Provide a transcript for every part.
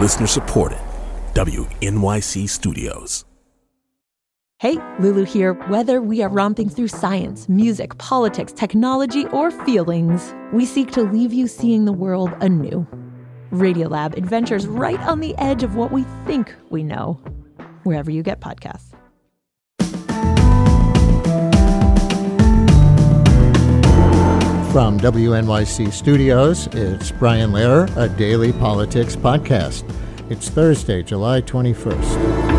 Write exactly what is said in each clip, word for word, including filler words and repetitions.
Listener supported. W N Y C Studios. Hey, Lulu here. Whether we are romping through science, music, politics, technology, or feelings, we seek to leave you seeing the world anew. Radiolab adventures right on the edge of what we think we know, wherever you get podcasts. From W N Y C Studios, it's Brian Lehrer, a daily politics podcast. It's Thursday, July twenty-first.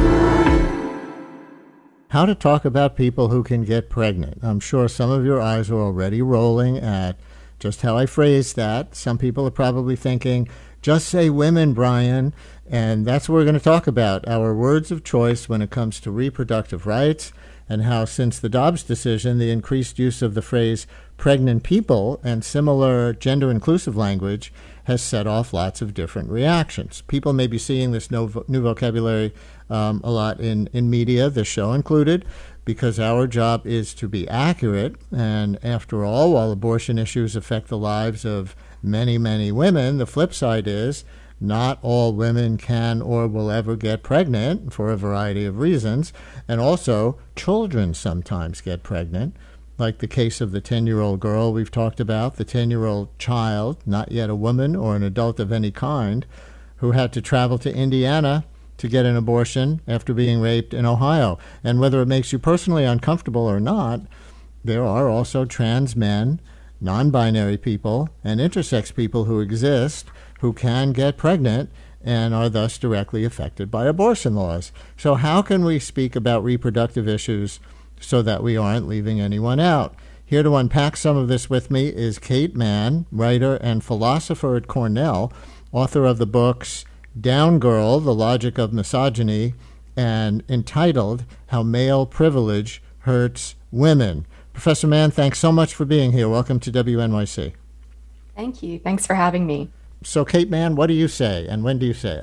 How to talk about people who can get pregnant. I'm sure some of your eyes are already rolling at just how I phrased that. Some people are probably thinking, just say women, Brian. And that's what we're going to talk about, our words of choice when it comes to reproductive rights, and how since the Dobbs decision, the increased use of the phrase pregnant people and similar gender-inclusive language has set off lots of different reactions. People may be seeing this no, new vocabulary um, a lot in, in media, this show included, because our job is to be accurate. And after all, while abortion issues affect the lives of many, many women, the flip side is not all women can or will ever get pregnant for a variety of reasons. And also, children sometimes get pregnant, like the case of the ten-year-old girl we've talked about, the ten-year-old child, not yet a woman or an adult of any kind, who had to travel to Indiana to get an abortion after being raped in Ohio. And whether it makes you personally uncomfortable or not, there are also trans men, non-binary people, and intersex people who exist who can get pregnant and are thus directly affected by abortion laws. So how can we speak about reproductive issues so that we aren't leaving anyone out? Here to unpack some of this with me is Kate Manne, writer and philosopher at Cornell, author of the books Down Girl, The Logic of Misogyny, and entitled How Male Privilege Hurts Women. Professor Manne, thanks so much for being here. Welcome to W N Y C. Thank you. Thanks for having me. So, Kate Manne, what do you say, and when do you say it?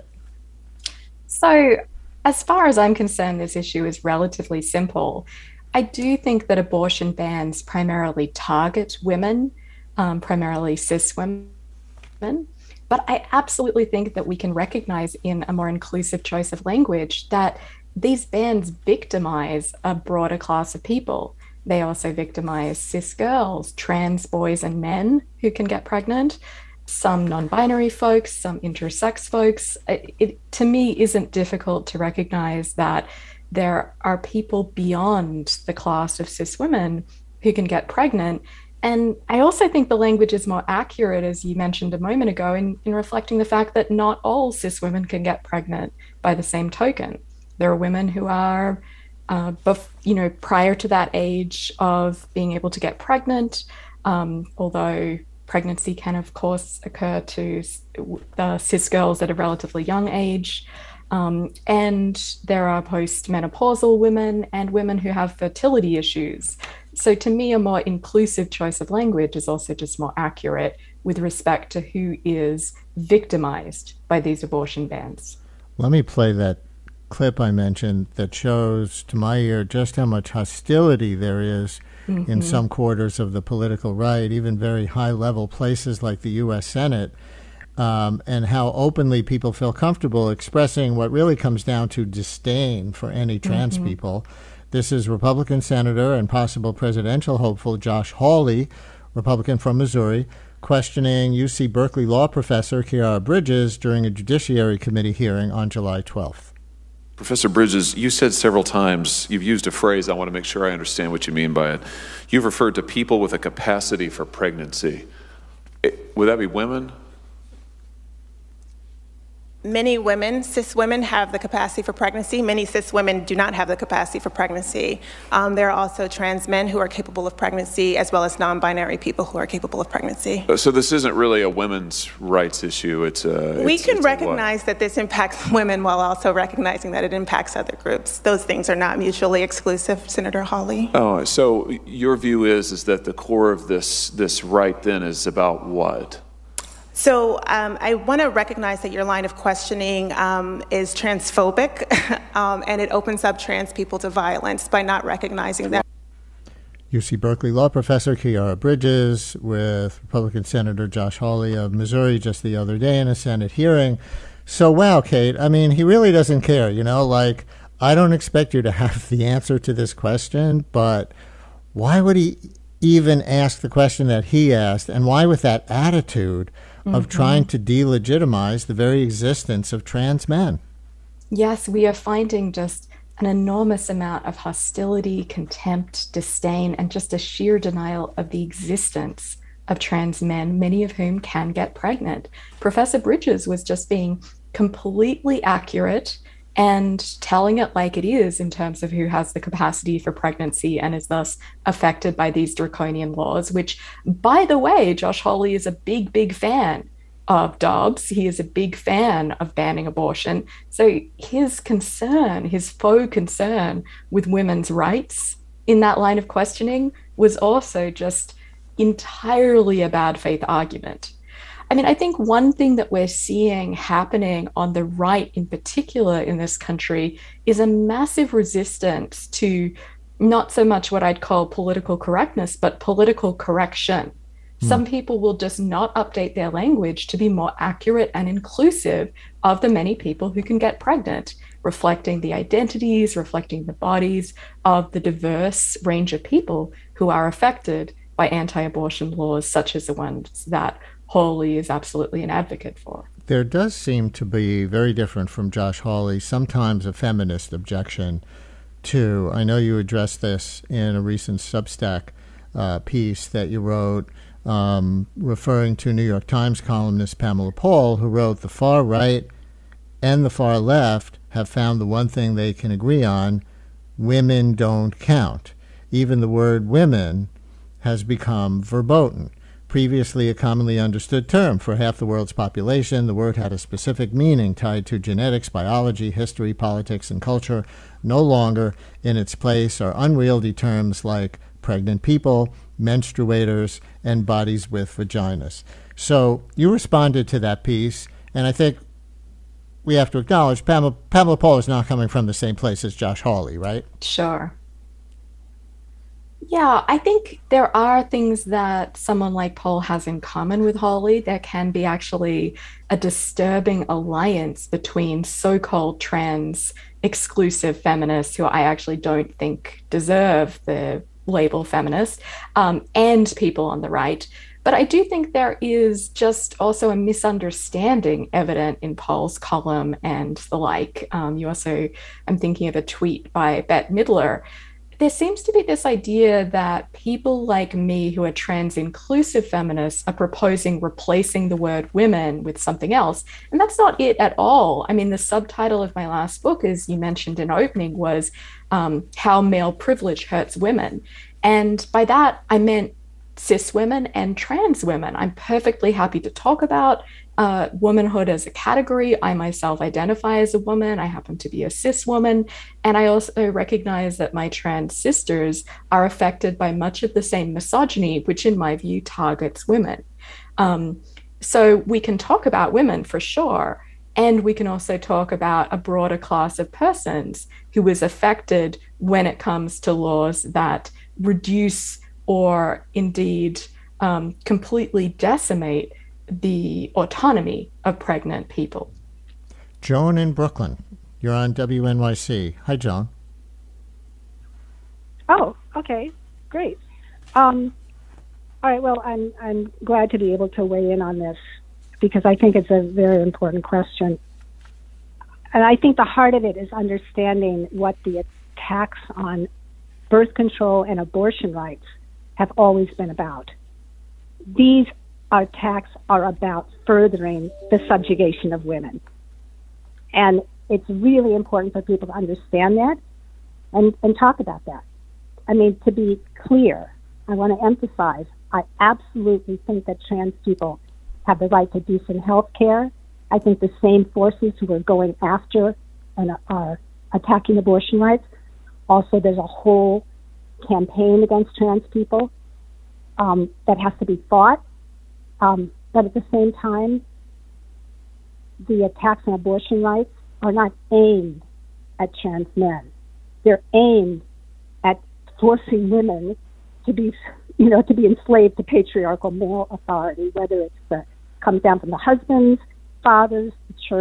So, as far as I'm concerned, this issue is relatively simple. I do think that abortion bans primarily target women, um, primarily cis women, but I absolutely think that we can recognize in a more inclusive choice of language that these bans victimize a broader class of people. They also victimize cis girls, trans boys and men who can get pregnant, some non-binary folks, some intersex folks. It, it, to me, isn't difficult to recognize that there are people beyond the class of cis women who can get pregnant. And I also think the language is more accurate, as you mentioned a moment ago, in, in reflecting the fact that not all cis women can get pregnant by the same token. There are women who are, uh, bef- you know, prior to that age of being able to get pregnant, um, although pregnancy can, of course, occur to the cis girls at a relatively young age. Um, and there are postmenopausal women and women who have fertility issues. So to me, a more inclusive choice of language is also just more accurate with respect to who is victimized by these abortion bans. Let me play that clip I mentioned that shows, to my ear, just how much hostility there is mm-hmm. in some quarters of the political right, even very high-level places like the U S Senate, um, and how openly people feel comfortable expressing what really comes down to disdain for any trans mm-hmm. people. This is Republican Senator and possible presidential hopeful Josh Hawley, Republican from Missouri, questioning U C Berkeley law professor Khiara Bridges during a Judiciary Committee hearing on July twelfth. Professor Bridges, you said several times, you've used a phrase, I want to make sure I understand what you mean by it. You've referred to people with a capacity for pregnancy. It, would that be women? Many women, cis women, have the capacity for pregnancy. Many cis women do not have the capacity for pregnancy. Um, there are also trans men who are capable of pregnancy, as well as non-binary people who are capable of pregnancy. So this isn't really a women's rights issue. It's a. We it's, can it's recognize that this impacts women while also recognizing that it impacts other groups. Those things are not mutually exclusive, Senator Hawley. Oh, so your view is is that the core of this this right then is about what? So um, I want to recognize that your line of questioning um, is transphobic, um, and it opens up trans people to violence by not recognizing that. U C Berkeley law professor Khiara Bridges with Republican Senator Josh Hawley of Missouri just the other day in a Senate hearing. So, wow, Kate, I mean, he really doesn't care, you know, like, I don't expect you to have the answer to this question, but why would he even ask the question that he asked? And why with that attitude mm-hmm. of trying to delegitimize the very existence of trans men? Yes, we are finding just an enormous amount of hostility, contempt, disdain, and just a sheer denial of the existence of trans men, many of whom can get pregnant. Professor Bridges was just being completely accurate and telling it like it is in terms of who has the capacity for pregnancy and is thus affected by these draconian laws, which, by the way, Josh Hawley is a big, big fan of Dobbs. He is a big fan of banning abortion. So his concern, his faux concern with women's rights in that line of questioning was also just entirely a bad faith argument. I mean, I think one thing that we're seeing happening on the right in particular in this country is a massive resistance to not so much what I'd call political correctness, but political correction. Mm. Some people will just not update their language to be more accurate and inclusive of the many people who can get pregnant, reflecting the identities, reflecting the bodies of the diverse range of people who are affected by anti-abortion laws, such as the ones that Hawley is absolutely an advocate for. There does seem to be, very different from Josh Hawley, sometimes a feminist objection to, I know you addressed this in a recent Substack uh, piece that you wrote, um, referring to New York Times columnist Pamela Paul, who wrote, "The far right and the far left have found the one thing they can agree on: women don't count. Even the word women has become verboten. Previously a commonly understood term for half the world's population, the word had a specific meaning tied to genetics, biology, history, politics, and culture. No longer in its place are unwieldy terms like pregnant people, menstruators, and bodies with vaginas." So you responded to that piece, and I think we have to acknowledge Pamela, Pamela Paul is not coming from the same place as Josh Hawley, right? Sure. Yeah, I think there are things that someone like Paul has in common with Hawley. There can be actually a disturbing alliance between so-called trans exclusive feminists, who I actually don't think deserve the label feminist, um, and people on the right. But I do think there is just also a misunderstanding evident in Paul's column and the like. Um, you also, I'm thinking of a tweet by Bette Midler. There seems to be this idea that people like me who are trans-inclusive feminists are proposing replacing the word women with something else. And that's not it at all. I mean, the subtitle of my last book, as you mentioned in opening, was um, How Male Privilege Hurts Women. And by that, I meant cis women and trans women. I'm perfectly happy to talk about uh, womanhood as a category. I myself identify as a woman. I happen to be a cis woman. And I also recognize that my trans sisters are affected by much of the same misogyny, which in my view targets women. Um, so we can talk about women for sure. And we can also talk about a broader class of persons who is affected when it comes to laws that reduce or indeed um, completely decimate the autonomy of pregnant people. Joan in Brooklyn, you're on W N Y C. Hi, Joan. Oh, okay, great. Um, all right, well, I'm I'm glad to be able to weigh in on this because I think it's a very important question. And I think the heart of it is understanding what the attacks on birth control and abortion rights have always been about. These attacks are about furthering the subjugation of women. And it's really important for people to understand that and, and talk about that. I mean, to be clear, I want to emphasize, I absolutely think that trans people have the right to decent health care. I think the same forces who are going after and are attacking abortion rights, also there's a whole campaign against trans people um, that has to be fought. Um, but at the same time, the attacks on abortion rights are not aimed at trans men. They're aimed at forcing women to be, you know, to be enslaved to patriarchal male authority, whether it's the, comes down from the husbands, fathers, the church,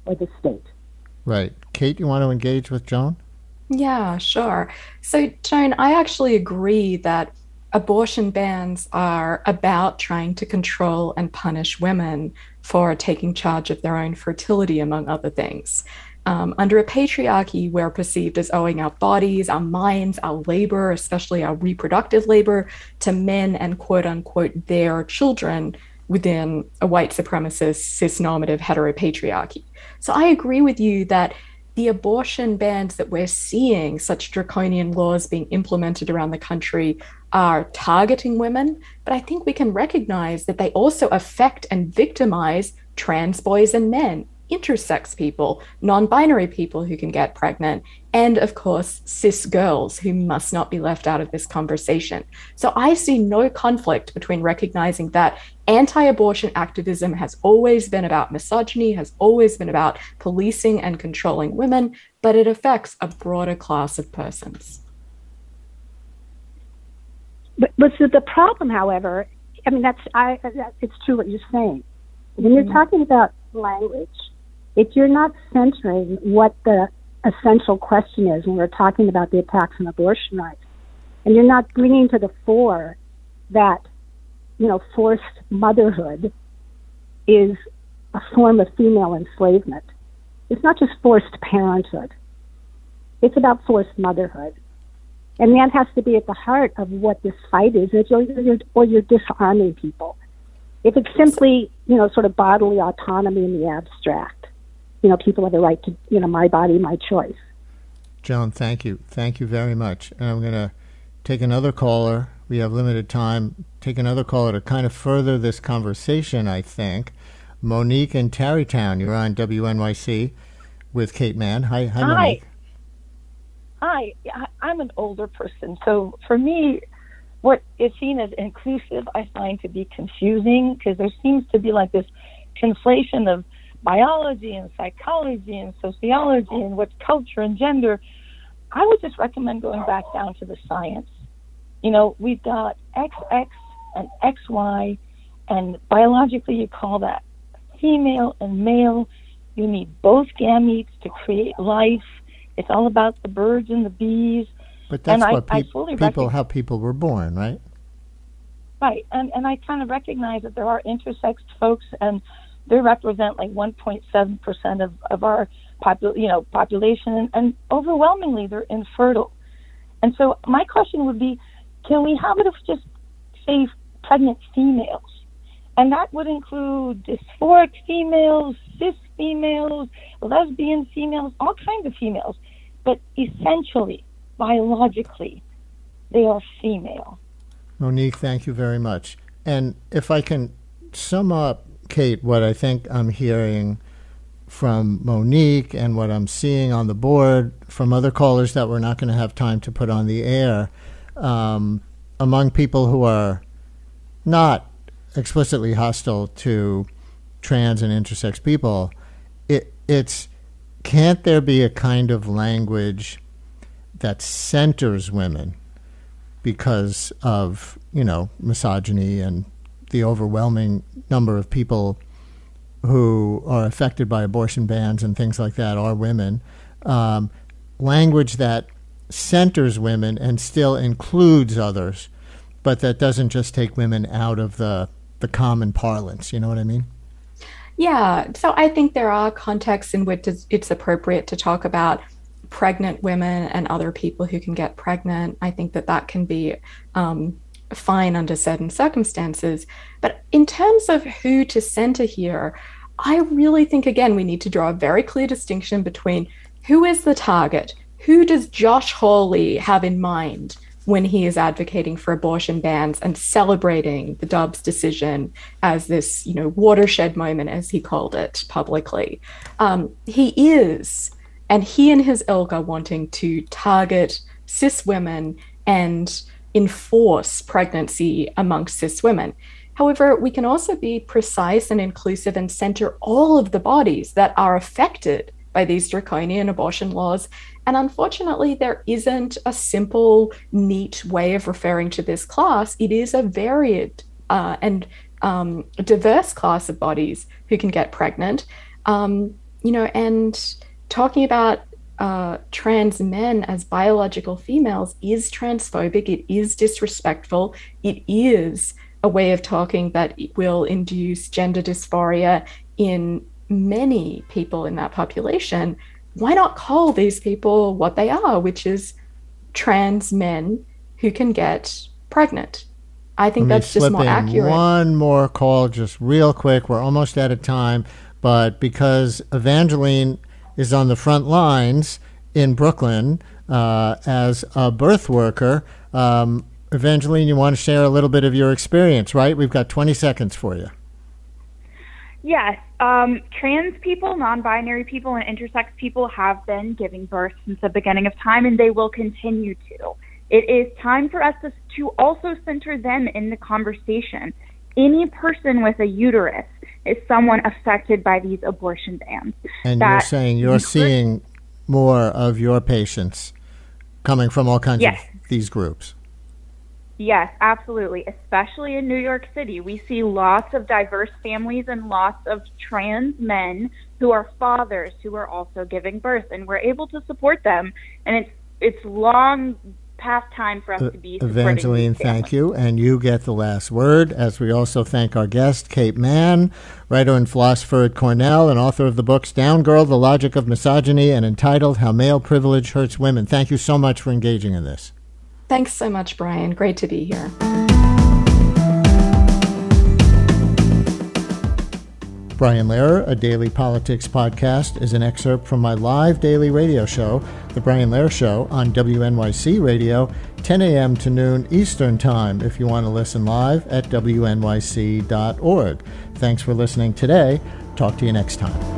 or the state. Right. Kate, you want to engage with Joan? Yeah, sure. So, Joan, I actually agree that abortion bans are about trying to control and punish women for taking charge of their own fertility, among other things. Um, under a patriarchy, we're perceived as owing our bodies, our minds, our labor, especially our reproductive labor, to men and quote unquote their children within a white supremacist, cis-normative heteropatriarchy. So I agree with you that the abortion bans that we're seeing, such draconian laws being implemented around the country, are targeting women, but I think we can recognize that they also affect and victimize trans boys and men, intersex people, non-binary people who can get pregnant, and of course, cis girls who must not be left out of this conversation. So I see no conflict between recognizing that anti-abortion activism has always been about misogyny, has always been about policing and controlling women, but it affects a broader class of persons. But, but so the problem, however, I mean, that's I. That, it's true what you're saying. When you're talking about language, if you're not centering what the essential question is when we're talking about the attacks on abortion rights, and you're not bringing to the fore that, you know, forced motherhood is a form of female enslavement. It's not just forced parenthood. It's about forced motherhood. And that has to be at the heart of what this fight is, or you're, or you're disarming people. If it's simply, you know, sort of bodily autonomy in the abstract, you know, people have the right to, you know, my body, my choice. Joan, thank you. Thank you very much. And I'm going to take another caller. We have limited time. Take another caller to kind of further this conversation, I think. Monique in Tarrytown, you're on W N Y C with Kate Manne. Hi, hi, Hi. Monique. Hi, I'm an older person, so for me, what is seen as inclusive I find to be confusing, because there seems to be like this conflation of biology and psychology and sociology and what's culture and gender. I would just recommend going back down to the science. You know, we've got X X and X Y, and biologically you call that female and male. You need both gametes to create life. It's all about the birds and the bees. But that's and what I, peop- I fully people, recognize, how people were born, right? Right, and and I kind of recognize that there are intersexed folks, and they represent like one point seven percent of, of our popul- you know, population, and, and overwhelmingly they're infertile. And so my question would be, can we have it of just say pregnant females? And that would include dysphoric females, cis females, lesbian females, all kinds of females. But essentially, biologically, they are female. Monique, thank you very much. And if I can sum up, Kate, what I think I'm hearing from Monique and what I'm seeing on the board from other callers that we're not going to have time to put on the air, um, among people who are not explicitly hostile to trans and intersex people, it, it's, can't there be a kind of language that centers women because of, you know, misogyny and the overwhelming number of people who are affected by abortion bans and things like that are women, um, language that centers women and still includes others, but that doesn't just take women out of the, the common parlance. You know what I mean? Yeah, so I think there are contexts in which it's appropriate to talk about pregnant women and other people who can get pregnant. I think that that can be um, fine under certain circumstances. But in terms of who to center here, I really think, again, we need to draw a very clear distinction between who is the target, who does Josh Hawley have in mind when he is advocating for abortion bans and celebrating the Dobbs decision as this, you know, watershed moment, as he called it publicly. Um, he is, and he and his ilk are wanting to target cis women and enforce pregnancy amongst cis women. However, we can also be precise and inclusive and center all of the bodies that are affected by these draconian abortion laws. And unfortunately, there isn't a simple, neat way of referring to this class. It is a varied uh, and um, diverse class of bodies who can get pregnant. Um, you know, and talking about uh, trans men as biological females is transphobic. It is disrespectful. It is a way of talking that will induce gender dysphoria in many people in that population. Why not call these people what they are, which is trans men who can get pregnant? I think that's just more accurate. One more call, just real quick. We're almost out of time, but because Evangeline is on the front lines in Brooklyn uh, as a birth worker, um, Evangeline, you want to share a little bit of your experience, right? We've got twenty seconds for you. Yes. Um, trans people, non-binary people, and intersex people have been giving birth since the beginning of time, and they will continue to. It is time for us to, to also center them in the conversation. Any person with a uterus is someone affected by these abortion bans. And you're saying you're seeing more of your patients coming from all kinds yes. of these groups. Yes, absolutely. Especially in New York City, we see lots of diverse families and lots of trans men who are fathers who are also giving birth, and we're able to support them. And it's it's long past time for us uh, to be supporting Evangeline, thank you. And you get the last word, as we also thank our guest, Kate Manne, writer and philosopher at Cornell and author of the books Down Girl, The Logic of Misogyny, and entitled How Male Privilege Hurts Women. Thank you so much for engaging in this. Thanks so much, Brian. Great to be here. Brian Lehrer, a daily politics podcast, is an excerpt from my live daily radio show, The Brian Lehrer Show, on W N Y C Radio, ten a.m. to noon Eastern Time, if you want to listen live at W N Y C dot org. Thanks for listening today. Talk to you next time.